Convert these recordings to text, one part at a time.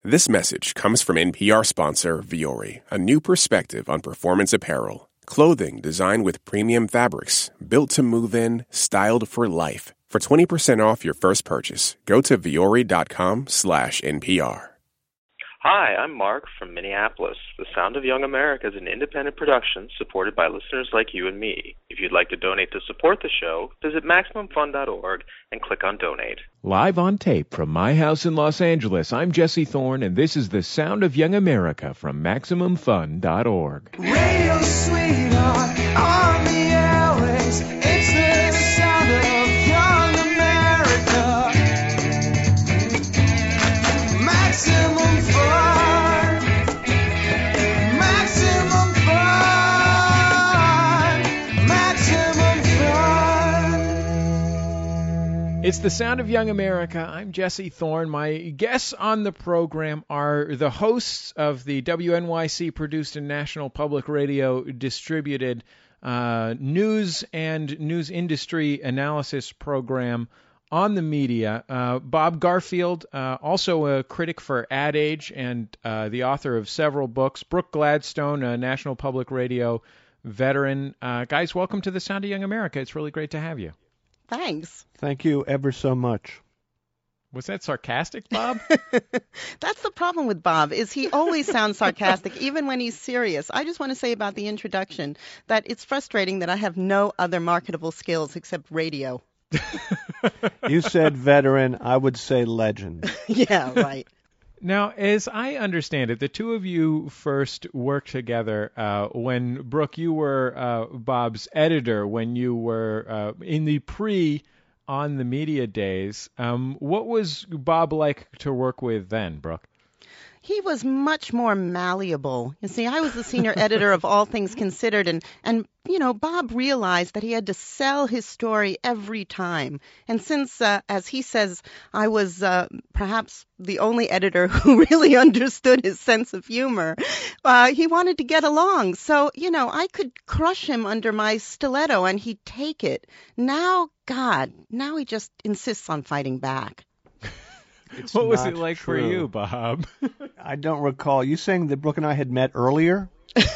This message comes from NPR sponsor Vuori, a new perspective on performance apparel. Clothing designed with premium fabrics, built to move in, styled for life. For 20% off your first purchase, go to vuori.com/NPR. Hi, I'm Mark from Minneapolis. The Sound of Young America is an independent production supported by listeners like you and me. If you'd like to donate to support the show, visit MaximumFun.org and click on Donate. Live on tape from my house in Los Angeles, I'm Jesse Thorne, and this is the Sound of Young America from MaximumFun.org. Radio sweetheart on the airways. It's the sound of young America. Maximum fun. Maximum fun. Maximum fun. It's the Sound of Young America. I'm Jesse Thorne. My guests on the program are the hosts of the WNYC produced and National Public Radio distributed news and news industry analysis program on the media. Bob Garfield, also a critic for Ad Age and the author of several books. Brooke Gladstone, a National Public Radio veteran. Guys, welcome to the Sound of Young America. It's really great to have you. Thanks. Thank you ever so much. Was that sarcastic, Bob? That's the problem with Bob, is he always sounds sarcastic, even when he's serious. I just want to say about the introduction that it's frustrating that I have no other marketable skills except radio. You said veteran, I would say legend. Yeah, right. Now, as I understand it, the two of you first worked together when, Brooke, you were Bob's editor when you were in the on the media days. What was Bob like to work with then, Brooke? He was much more malleable. You see, I was the senior editor of All Things Considered, and you know, Bob realized that he had to sell his story every time. And since, as he says, I was perhaps the only editor who really understood his sense of humor, he wanted to get along. So, you know, I could crush him under my stiletto and he'd take it. Now he just insists on fighting back. What was it like for you, Bob? I don't recall. You saying that Brooke and I had met earlier?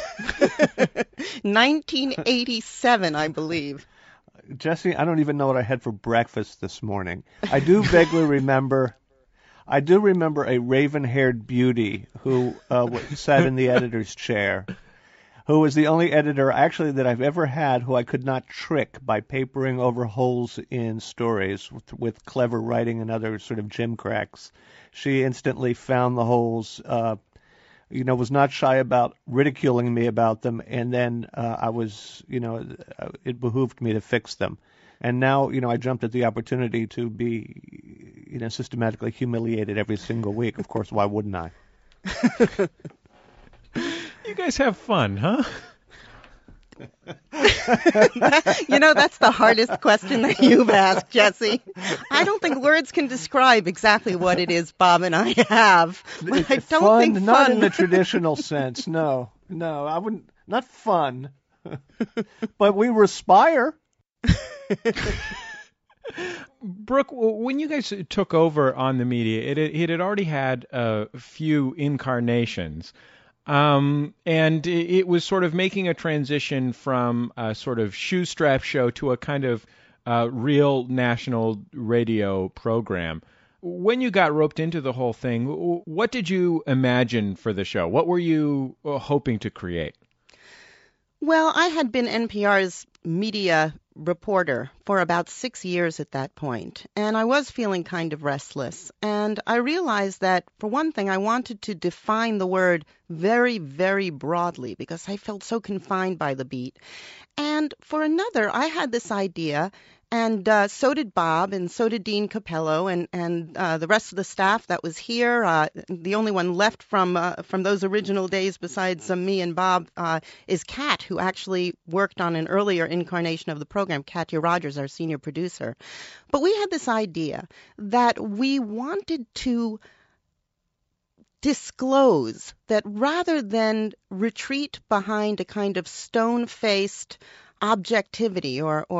1987, I believe. Jesse, I don't even know what I had for breakfast this morning. I do vaguely remember. I do remember a raven-haired beauty who sat in the editor's chair, who was the only editor actually that I've ever had who I could not trick by papering over holes in stories with clever writing and other sort of gimcracks. She instantly found the holes, was not shy about ridiculing me about them, and then it behooved me to fix them. And now, I jumped at the opportunity to be, systematically humiliated every single week. Of course, why wouldn't I? You guys have fun, huh? That's the hardest question that you've asked, Jesse. I don't think words can describe exactly what it is Bob and I have. But I don't think fun. Not in the traditional sense, no, I wouldn't. Not fun, but we respire. Brooke, when you guys took over on the media, it had already had a few incarnations. And it was sort of making a transition from a sort of shoestrap show to a kind of real national radio program. When you got roped into the whole thing, what did you imagine for the show? What were you hoping to create? Well, I had been NPR's media reporter for about 6 years at that point, and I was feeling kind of restless. And I realized that, for one thing, I wanted to define the word very, very broadly because I felt so confined by the beat. And for another, I had this idea, and so did Bob, and so did Dean Capello, and the rest of the staff that was here. The only one left from those original days besides me and Bob is Kat, who actually worked on an earlier incarnation of the program, Katya Rogers, our senior producer. But we had this idea that we wanted to disclose that rather than retreat behind a kind of stone-faced objectivity or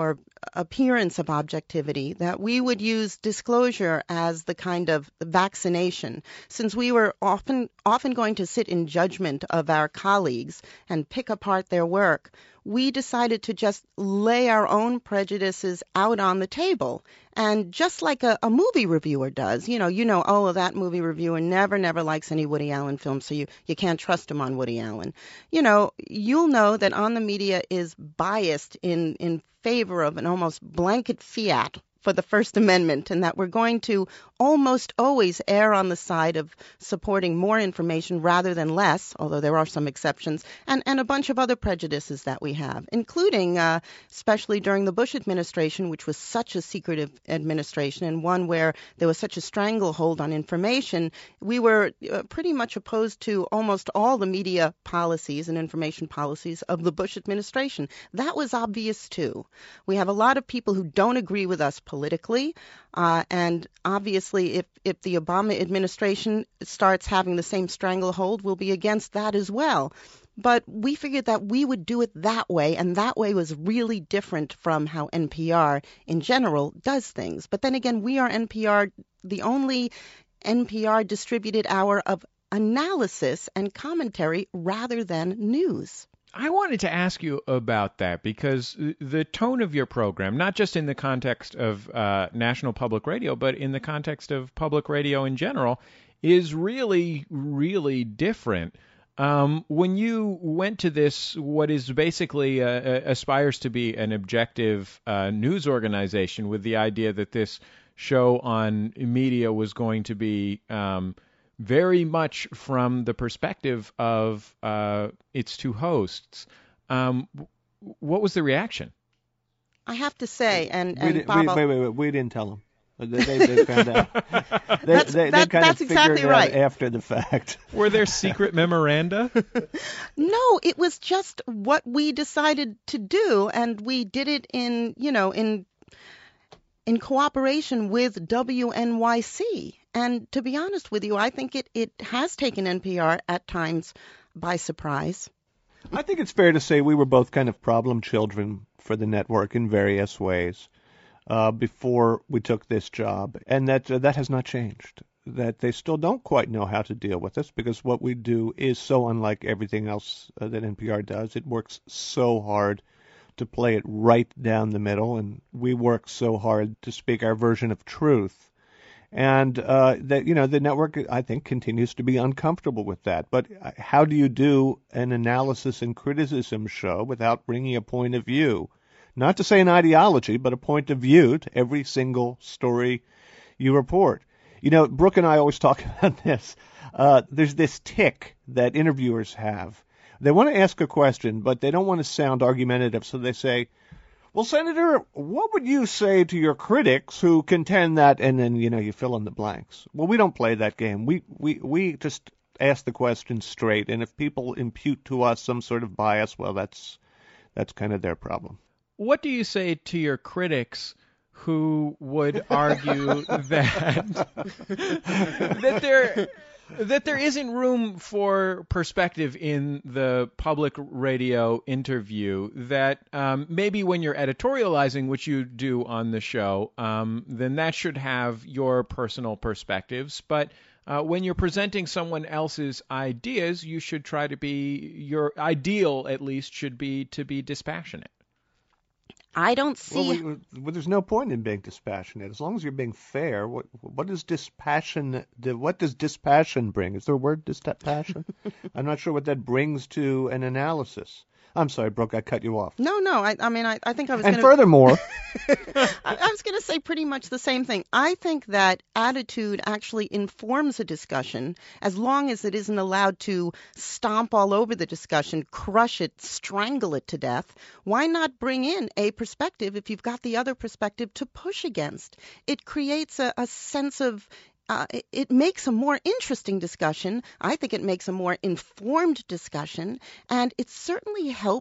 appearance of objectivity, that we would use disclosure as the kind of vaccination. Since we were often going to sit in judgment of our colleagues and pick apart their work, we decided to just lay our own prejudices out on the table. And just like a movie reviewer does, oh, well, that movie reviewer never likes any Woody Allen film, so you can't trust him on Woody Allen. You'll know that On the Media is biased in favor of an almost blanket fiat for the First Amendment, and that we're going to almost always err on the side of supporting more information rather than less, although there are some exceptions, and a bunch of other prejudices that we have, including, especially during the Bush administration, which was such a secretive administration and one where there was such a stranglehold on information. We were pretty much opposed to almost all the media policies and information policies of the Bush administration. That was obvious, too. We have a lot of people who don't agree with us politically, and obviously if the Obama administration starts having the same stranglehold, we'll be against that as well. But we figured that we would do it that way, and that way was really different from how NPR in general does things. But then again, we are NPR, the only NPR distributed hour of analysis and commentary rather than news. I wanted to ask you about that because the tone of your program, not just in the context of National Public Radio, but in the context of public radio in general, is really, really different. When you went to this, what is basically aspires to be an objective news organization with the idea that this show on media was going to be very much from the perspective of its two hosts. What was the reaction? I have to say, we didn't tell them. They found out. They kind of exactly figured right. it out after the fact. Were there secret memoranda? No, it was just what we decided to do, and we did it in cooperation with WNYC. And to be honest with you, I think it has taken NPR at times by surprise. I think it's fair to say we were both kind of problem children for the network in various ways before we took this job, and that has not changed. That they still don't quite know how to deal with us because what we do is so unlike everything else that NPR does. It works so hard to play it right down the middle, and we work so hard to speak our version of truth. And the network, I think, continues to be uncomfortable with that. But how do you do an analysis and criticism show without bringing a point of view? Not to say an ideology, but a point of view to every single story you report. Brooke and I always talk about this. There's this tick that interviewers have. They want to ask a question, but they don't want to sound argumentative, so they say, well, Senator, what would you say to your critics who contend that, and then, you fill in the blanks. Well, we don't play that game. We just ask the question straight, and if people impute to us some sort of bias, well, that's kind of their problem. What do you say to your critics who would argue that there isn't room for perspective in the public radio interview, that maybe when you're editorializing, which you do on the show, then that should have your personal perspectives. But when you're presenting someone else's ideas, you should try to be, your ideal at least should be to be dispassionate. I don't see. Well, there's no point in being dispassionate as long as you're being fair. What does dispassion? What does dispassion bring? Is there a word, dispassion? I'm not sure what that brings to an analysis. I'm sorry, Brooke, I cut you off. No. I think I was. And furthermore, I was going to say pretty much the same thing. I think that attitude actually informs a discussion as long as it isn't allowed to stomp all over the discussion, crush it, strangle it to death. Why not bring in a perspective if you've got the other perspective to push against? It creates a sense of it makes a more interesting discussion. I think it makes a more informed discussion, and it certainly helps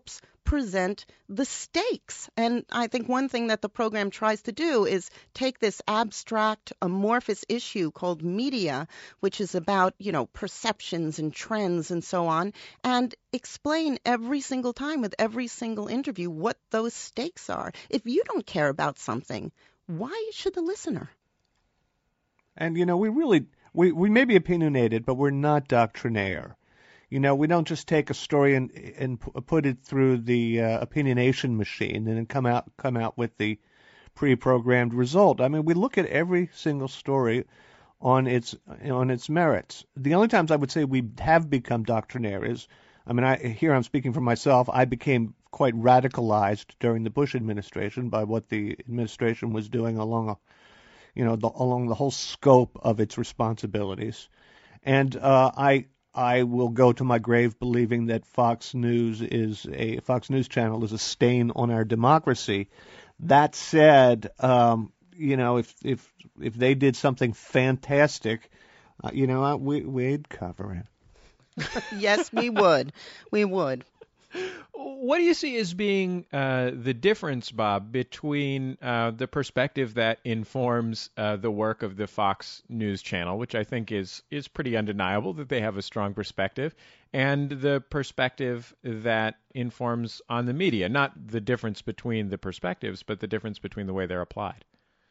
present the stakes. And I think one thing that the program tries to do is take this abstract, amorphous issue called media, which is about, perceptions and trends and so on, and explain every single time with every single interview what those stakes are. If you don't care about something, why should the listener? And, we may be opinionated, but we're not doctrinaire. We don't just take a story and put it through the opinionation machine and then come out with the pre-programmed result. I mean, we look at every single story on its merits. The only times I would say we have become doctrinaire is, here I'm speaking for myself. I became quite radicalized during the Bush administration by what the administration was doing along the whole scope of its responsibilities, and I will go to my grave believing that Fox News channel is a stain on our democracy. That said, if they did something fantastic, we'd cover it. Yes, we would. We would. What do you see as being the difference, Bob, between the perspective that informs the work of the Fox News channel, which I think is pretty undeniable that they have a strong perspective, and the perspective that informs on the media? Not the difference between the perspectives, but the difference between the way they're applied.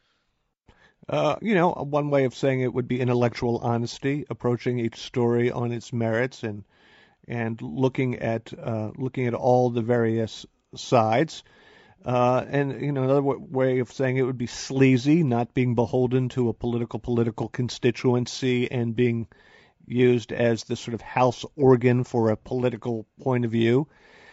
One way of saying it would be intellectual honesty, approaching each story on its merits and looking at all the various sides. And another way of saying it would be sleazy, not being beholden to a political constituency and being used as the sort of house organ for a political point of view.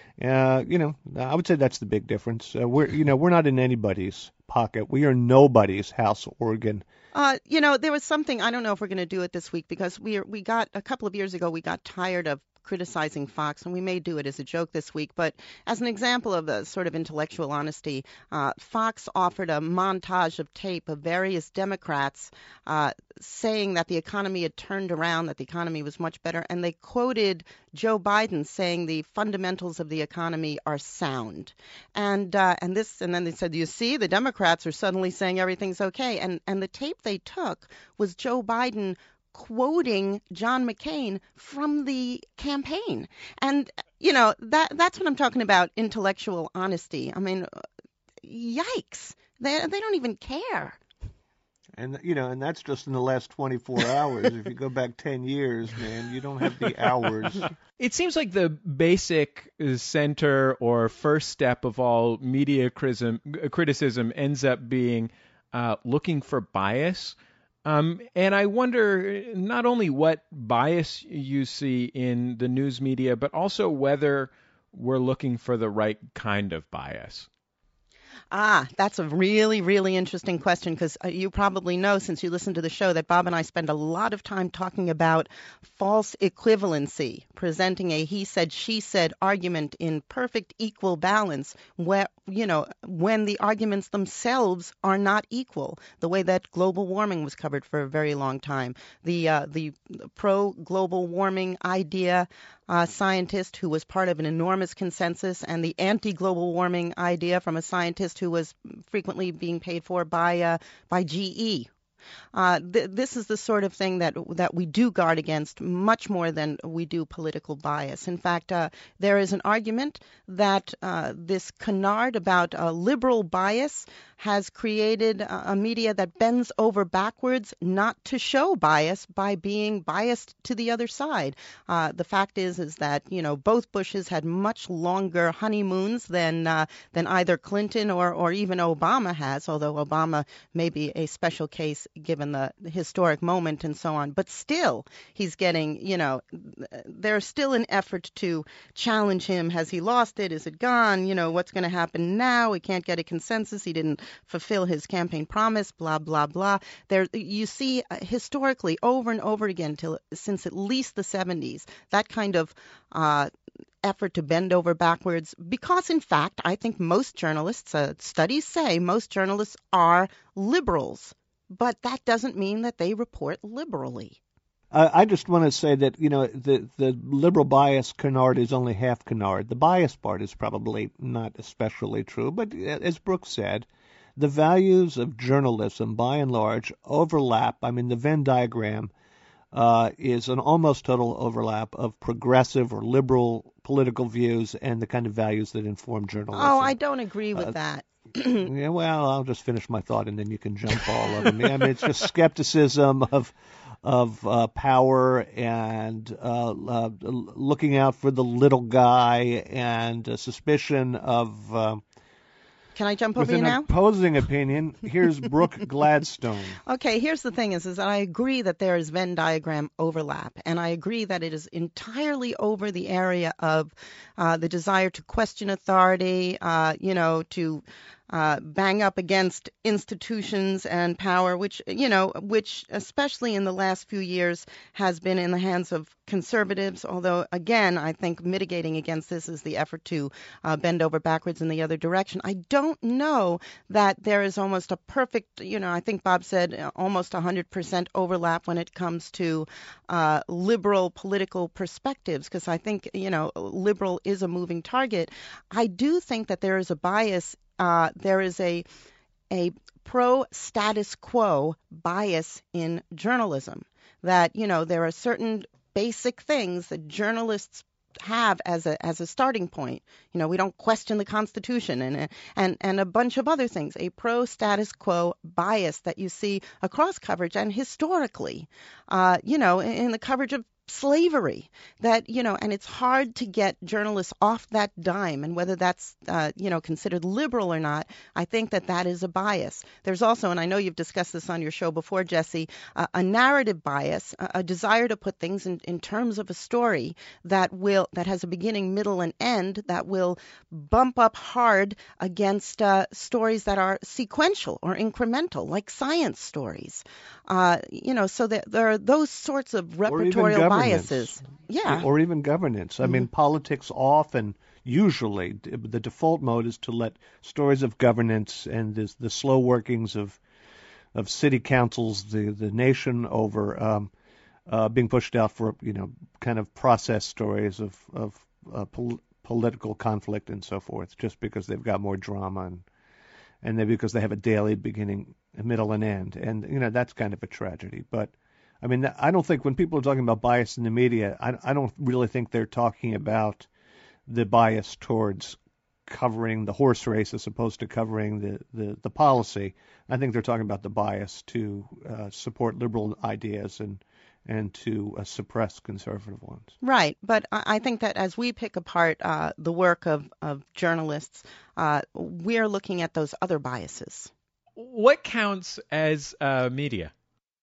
I would say that's the big difference. We're not in anybody's pocket. We are nobody's house organ. There was something, I don't know if we're going to do it this week, because we got a couple of years ago, we got tired of criticizing Fox, and we may do it as a joke this week, but as an example of the sort of intellectual honesty, Fox offered a montage of tape of various Democrats saying that the economy had turned around, that the economy was much better, and they quoted Joe Biden saying the fundamentals of the economy are sound. And then they said, you see, the Democrats are suddenly saying everything's okay. And the tape they took was Joe Biden quoting John McCain from the campaign. And, that's what I'm talking about, intellectual honesty. I mean, yikes. They don't even care. And, and that's just in the last 24 hours. If you go back 10 years, man, you don't have the hours. It seems like the basic center or first step of all media criticism ends up being looking for bias. And I wonder not only what bias you see in the news media, but also whether we're looking for the right kind of bias. That's a really, really interesting question, because you probably know, since you listen to the show, that Bob and I spend a lot of time talking about false equivalency, presenting a he said, she said argument in perfect equal balance, where, when the arguments themselves are not equal, the way that global warming was covered for a very long time. The pro-global warming idea scientist who was part of an enormous consensus, and the anti-global warming idea from a scientist who was frequently being paid for by GE. This is the sort of thing that we do guard against much more than we do political bias. In fact, there is an argument that this canard about liberal bias has created a media that bends over backwards not to show bias by being biased to the other side. The fact is that, both Bushes had much longer honeymoons than either Clinton or even Obama has, although Obama may be a special case given the historic moment and so on. But still, he's getting, there's still an effort to challenge him. Has he lost it? Is it gone? What's going to happen now? We can't get a consensus. He didn't fulfill his campaign promise, blah, blah, blah. There, you see historically over and over again since at least the 70s, that kind of effort to bend over backwards, because in fact, I think most journalists, studies say most journalists are liberals. But that doesn't mean that they report liberally. I just want to say that, the liberal bias canard is only half canard. The bias part is probably not especially true, but as Brooks said, the values of journalism, by and large, overlap. I mean, the Venn diagram is an almost total overlap of progressive or liberal political views and the kind of values that inform journalism. Oh, I don't agree with that. Yeah, well, I'll just finish my thought and then you can jump all over me. I mean, it's just skepticism of power and looking out for the little guy and suspicion of. Can I jump over with you an now? opposing opinion, here's Brooke Gladstone. Okay, here's the thing is that I agree that there is Venn diagram overlap, and I agree that it is entirely over the area of the desire to question authority, to bang up against institutions and power, which especially in the last few years has been in the hands of conservatives. Although, again, I think mitigating against this is the effort to bend over backwards in the other direction. I don't know that there is almost a perfect, I think Bob said almost 100% overlap when it comes to liberal political perspectives, because I think, liberal is a moving target. I do think that there is a bias. There is a pro-status quo bias in journalism, that, there are certain basic things that journalists have as a starting point. We don't question the Constitution and a bunch of other things. A pro-status quo bias that you see across coverage and historically, in the coverage of slavery, that, and it's hard to get journalists off that dime, and whether that's, considered liberal or not, I think that is a bias. There's also, and I know you've discussed this on your show before, Jesse, a narrative bias, a desire to put things in terms of a story that has a beginning, middle, and end, that will bump up hard against stories that are sequential or incremental, like science stories. So there are those sorts of repertorial biases. Yeah. Or even governance. I mean, politics often, usually, the default mode is to let stories of governance and the slow workings of city councils, the nation over, being pushed out for, kind of process stories of political conflict and so forth, just because they've got more drama and because they have a daily beginning, a middle, and end. And, that's kind of a tragedy. But, I mean, I don't think when people are talking about bias in the media, I don't really think they're talking about the bias towards covering the horse race as opposed to covering the policy. I think they're talking about the bias to support liberal ideas and to suppress conservative ones. Right. But I think that as we pick apart the work of journalists, we're looking at those other biases. What counts as media?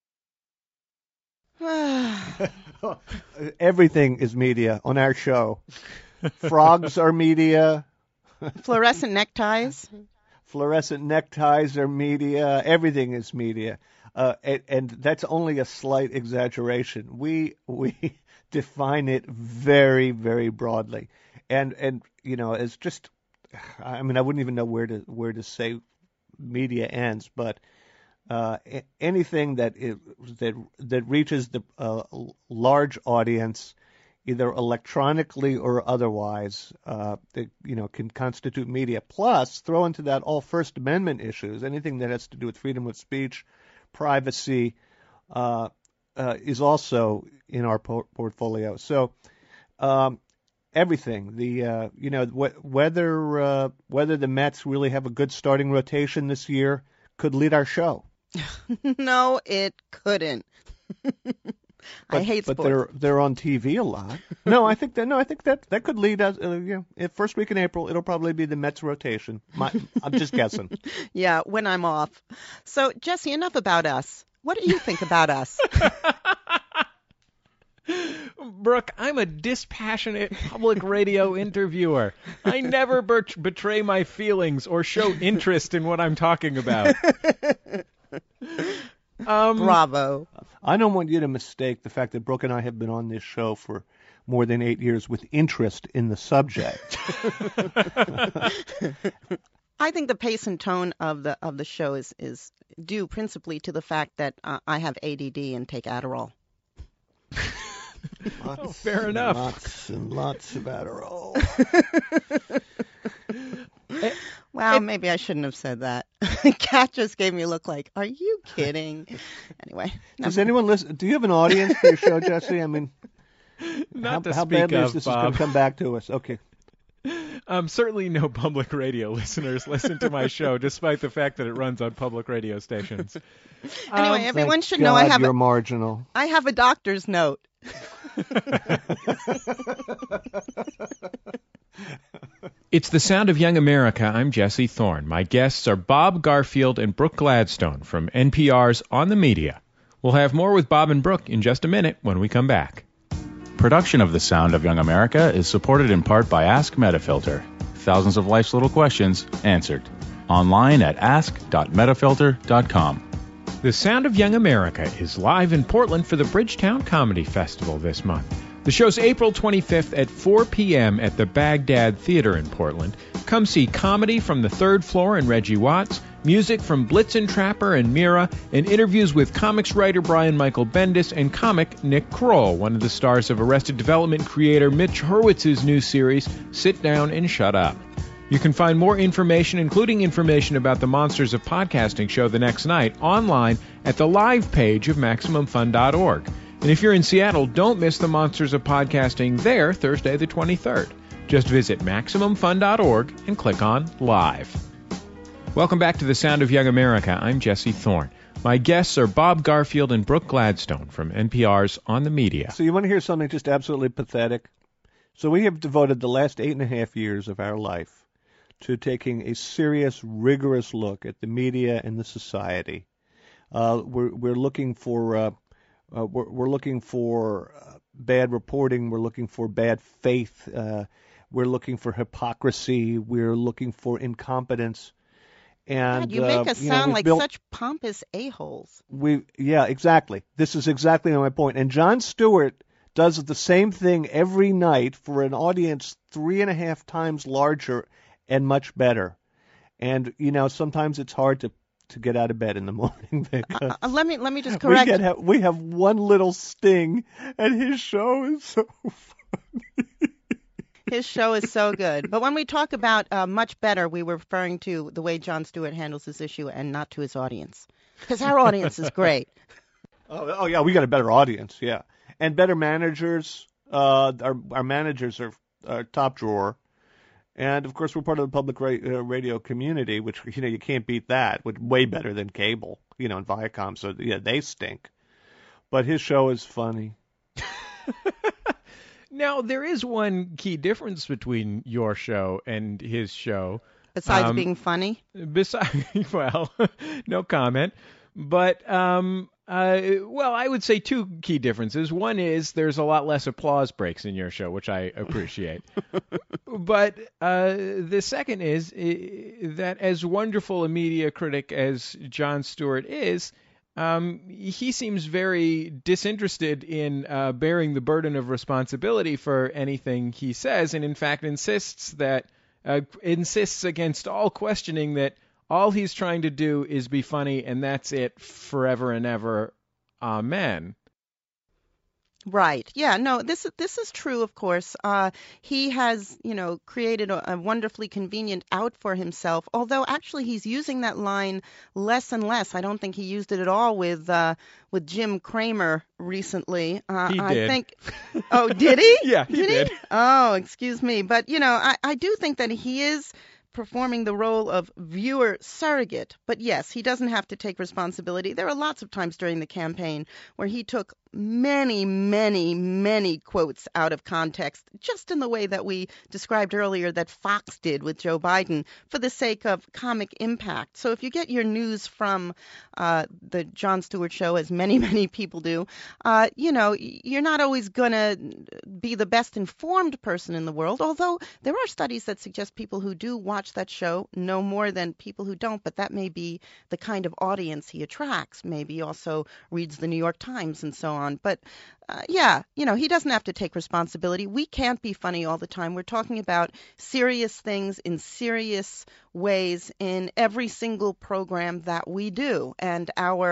Everything is media on our show. Frogs are media. Fluorescent neckties. Fluorescent neckties are media. Everything is media. And that's only a slight exaggeration. We define it very, very broadly. And it's just, I mean, I wouldn't even know where to say media ends, but anything that reaches the large audience, either electronically or otherwise, that can constitute media. Plus, throw into that all First Amendment issues, anything that has to do with freedom of speech, privacy, is also in our portfolio. So everything, whether the Mets really have a good starting rotation this year could lead our show. No, it couldn't. I hate sports. But they're on TV a lot. I think that could lead us. If first week in April, it'll probably be the Mets rotation. I'm just guessing. Yeah, when I'm off. So Jesse, enough about us. What do you think about us? Brooke, I'm a dispassionate public radio interviewer. I never betray my feelings or show interest in what I'm talking about. Bravo. I don't want you to mistake the fact that Brooke and I have been on this show for more than 8 years with interest in the subject. I think the pace and tone of the show is due principally to the fact that I have ADD and take Adderall. Fair enough. Lots and lots of Adderall. Well, maybe I shouldn't have said that. Kat just gave me a look like, are you kidding? Anyway. Does anyone listen? Do you have an audience for your show, Jesse? I mean, Not to how speak badly of, is this going Bob. to come back to us? Okay. Certainly no public radio listeners listen to my show, despite the fact that it runs on public radio stations. Anyway, everyone Thank should know I God have you're marginal. I have a doctor's note. It's the Sound of Young America. I'm Jesse Thorne. My guests are Bob Garfield and Brooke Gladstone from NPR's On the Media. We'll have more with Bob and Brooke in just a minute when we come back. Production of The Sound of Young America is supported in part by Ask Metafilter. Thousands of life's little questions answered. Online at ask.metafilter.com. The Sound of Young America is live in Portland for the Bridgetown Comedy Festival this month. The show's April 25th at 4 p.m. at the Baghdad Theater in Portland. Come see comedy from the third floor and Reggie Watts, music from Blitzen Trapper and Mira, and interviews with comics writer Brian Michael Bendis and comic Nick Kroll, one of the stars of Arrested Development creator Mitch Hurwitz's new series, Sit Down and Shut Up. You can find more information, including information about the Monsters of Podcasting show the next night, online at the live page of MaximumFun.org. And if you're in Seattle, don't miss the Monsters of Podcasting there Thursday the 23rd. Just visit MaximumFun.org and click on Live. Welcome back to the Sound of Young America. I'm Jesse Thorne. My guests are Bob Garfield and Brooke Gladstone from NPR's On the Media. So you want to hear something just absolutely pathetic? So we have devoted the last 8.5 years of our life to taking a serious, rigorous look at the media and the society. We're looking for bad reporting. We're looking for bad faith. We're looking for hypocrisy. We're looking for incompetence. And God, you make us sound like such pompous a-holes. Yeah, exactly. This is exactly my point. And Jon Stewart does the same thing every night for an audience 3.5 times larger and much better. And sometimes it's hard to get out of bed in the morning because let me just correct. We have one little sting, and his show is so funny. His show is so good. But when we talk about much better, we were referring to the way Jon Stewart handles this issue and not to his audience. Because our audience is great. Oh, yeah, we got a better audience, yeah. And better managers. Our managers are top drawer. And, of course, we're part of the public radio community, which, you can't beat that. Way better than cable, and Viacom. So, yeah, they stink. But his show is funny. Now, there is one key difference between your show and his show. Besides being funny? Well, no comment. But, I would say two key differences. One is there's a lot less applause breaks in your show, which I appreciate. But the second is that as wonderful a media critic as Jon Stewart is, he seems very disinterested in bearing the burden of responsibility for anything he says, and in fact insists against all questioning that all he's trying to do is be funny, and that's it forever and ever. Amen. Right. Yeah, no, this is true, of course. He has, created a wonderfully convenient out for himself, although actually he's using that line less and less. I don't think he used it at all with Jim Cramer recently. He did. I think. Oh, did he? Yeah, he did. Oh, excuse me. But, I do think that he is performing the role of viewer surrogate. But yes, he doesn't have to take responsibility. There are lots of times during the campaign where he took many, many, many quotes out of context, just in the way that we described earlier that Fox did with Joe Biden for the sake of comic impact. So if you get your news from the Jon Stewart show, as many, many people do, you're not always going to be the best informed person in the world, although there are studies that suggest people who do watch that show know more than people who don't, but that may be the kind of audience he attracts. Maybe he also reads the New York Times and so on. But he doesn't have to take responsibility. We can't be funny all the time. We're talking about serious things in serious ways in every single program that we do. And our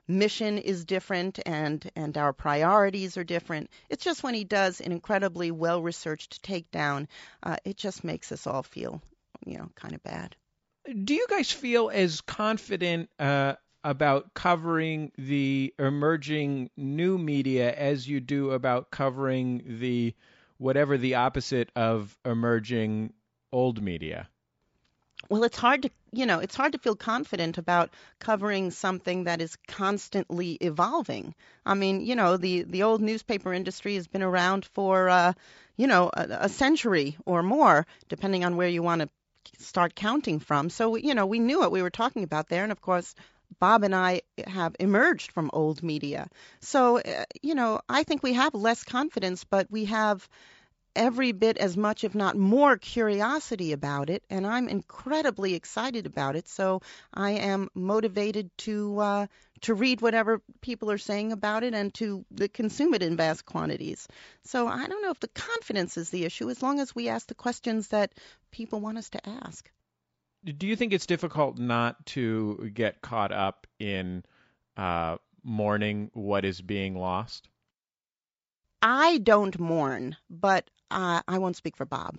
mission is different and our priorities are different. It's just when he does an incredibly well-researched takedown, it just makes us all feel, kind of bad. Do you guys feel as confident about covering the emerging new media as you do about covering the whatever the opposite of emerging old media? Well, it's hard to feel confident about covering something that is constantly evolving. I mean, the old newspaper industry has been around for, a century or more, depending on where you want to start counting from. So, we knew what we were talking about there. And of course, Bob and I have emerged from old media. So, I think we have less confidence, but we have every bit as much, if not more, curiosity about it, and I'm incredibly excited about it. So I am motivated to read whatever people are saying about it and to consume it in vast quantities. So I don't know if the confidence is the issue, as long as we ask the questions that people want us to ask. Do you think it's difficult not to get caught up in mourning what is being lost? I don't mourn, but I won't speak for Bob.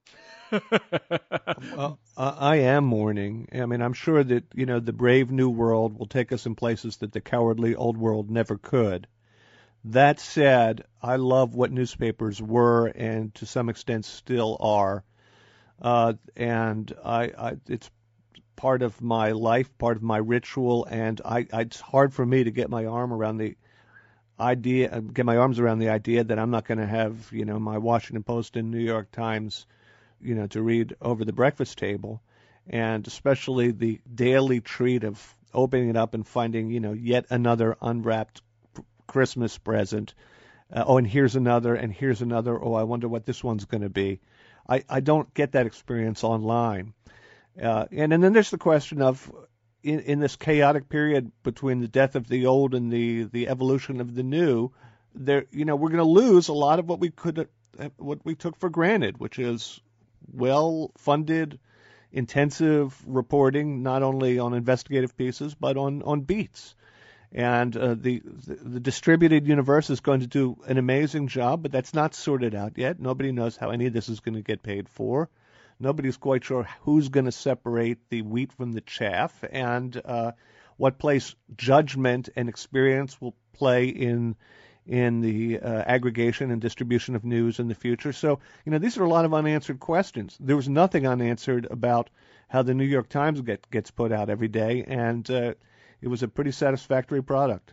Well, I am mourning. I mean, I'm sure that, the brave new world will take us in places that the cowardly old world never could. That said, I love what newspapers were and to some extent still are. And it's part of my life, part of my ritual, and it's hard for me to get my arms around the idea that I'm not going to have, my Washington Post and New York Times, to read over the breakfast table, and especially the daily treat of opening it up and finding, yet another unwrapped Christmas present. And here's another, and here's another. Oh, I wonder what this one's going to be. I don't get that experience online. And then there's the question of, in this chaotic period between the death of the old and the evolution of the new, we're going to lose a lot of what we took for granted, which is well-funded, intensive reporting, not only on investigative pieces but on beats. And the distributed universe is going to do an amazing job, but that's not sorted out yet. Nobody knows how any of this is going to get paid for. Nobody's quite sure who's going to separate the wheat from the chaff, and what place judgment and experience will play in the aggregation and distribution of news in the future. So, these are a lot of unanswered questions. There was nothing unanswered about how the New York Times gets put out every day, and it was a pretty satisfactory product.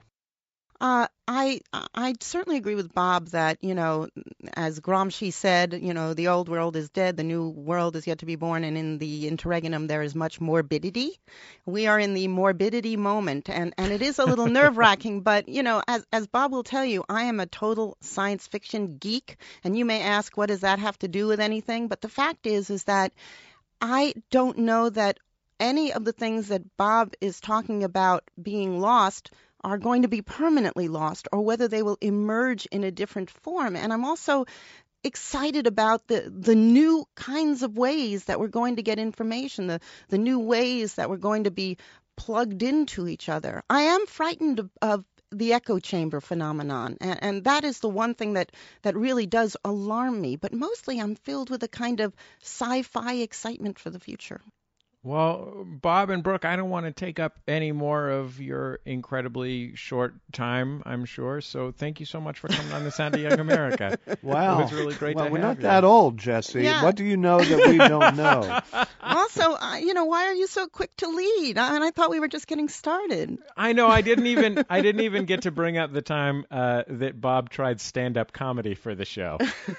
I certainly agree with Bob that, as Gramsci said, the old world is dead, the new world is yet to be born, and in the interregnum there is much morbidity. We are in the morbidity moment, and it is a little nerve-wracking, but, as Bob will tell you, I am a total science fiction geek, and you may ask, what does that have to do with anything? But the fact is that I don't know that any of the things that Bob is talking about being lost are going to be permanently lost, or whether they will emerge in a different form. And I'm also excited about the new kinds of ways that we're going to get information, the new ways that we're going to be plugged into each other. I am frightened of the echo chamber phenomenon, and that is the one thing that really does alarm me. But mostly I'm filled with a kind of sci-fi excitement for the future. Well, Bob and Brooke, I don't want to take up any more of your incredibly short time, I'm sure. So thank you so much for coming on The Sound of Young America. Wow. It was really great to have you. We're not that old, Jesse. Yeah. What do you know that we don't know? Also, why are you so quick to lead? And I thought we were just getting started. I know. I didn't even get to bring up the time that Bob tried stand-up comedy for the show.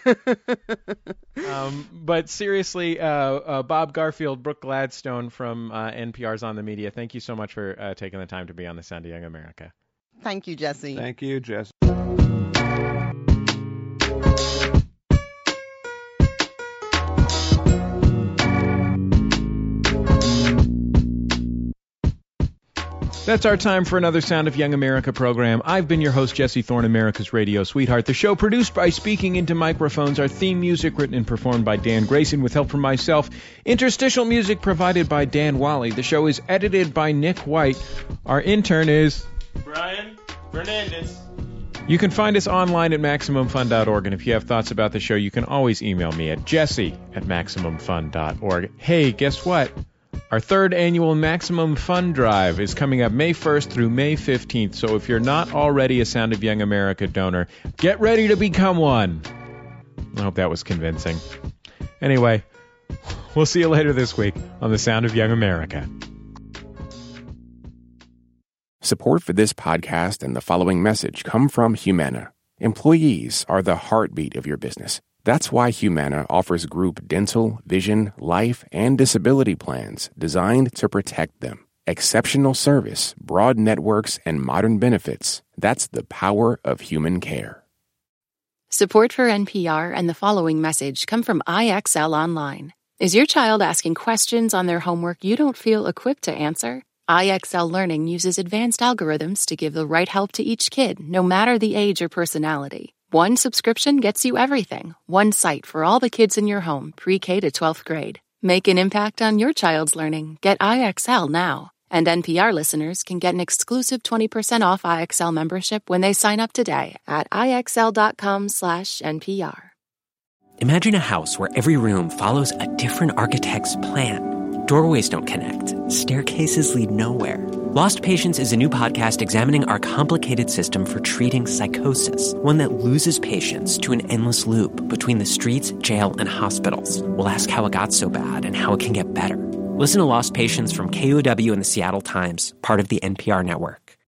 But seriously, Bob Garfield, Brooke Gladstone from NPR's On the Media, thank you so much for taking the time to be on The Sound of Young America. Thank you, Jesse. Thank you, Jesse. That's our time for another Sound of Young America program. I've been your host, Jesse Thorne, America's Radio Sweetheart. The show produced by Speaking Into Microphones. Our theme music written and performed by Dan Grayson with help from myself. Interstitial music provided by Dan Wally. The show is edited by Nick White. Our intern is Brian Fernandez. You can find us online at MaximumFun.org, and if you have thoughts about the show, you can always email me at jesse@MaximumFun.org. Hey, guess what? Our third annual Maximum Fun Drive is coming up May 1st through May 15th, so if you're not already a Sound of Young America donor, get ready to become one. I hope that was convincing. Anyway, we'll see you later this week on the Sound of Young America. Support for this podcast and the following message come from Humana. Employees are the heartbeat of your business. That's why Humana offers group dental, vision, life, and disability plans designed to protect them. Exceptional service, broad networks, and modern benefits. That's the power of human care. Support for NPR and the following message come from IXL Online. Is your child asking questions on their homework you don't feel equipped to answer? IXL Learning uses advanced algorithms to give the right help to each kid, no matter the age or personality. One subscription gets you everything. One site for all the kids in your home, pre-K to 12th grade. Make an impact on your child's learning. Get IXL now. And NPR listeners can get an exclusive 20% off IXL membership when they sign up today at IXL.com/NPR. Imagine a house where every room follows a different architect's plan. Doorways don't connect. Staircases lead nowhere. Lost Patients is a new podcast examining our complicated system for treating psychosis, one that loses patients to an endless loop between the streets, jail, and hospitals. We'll ask how it got so bad and how it can get better. Listen to Lost Patients from KUOW and the Seattle Times, part of the NPR network.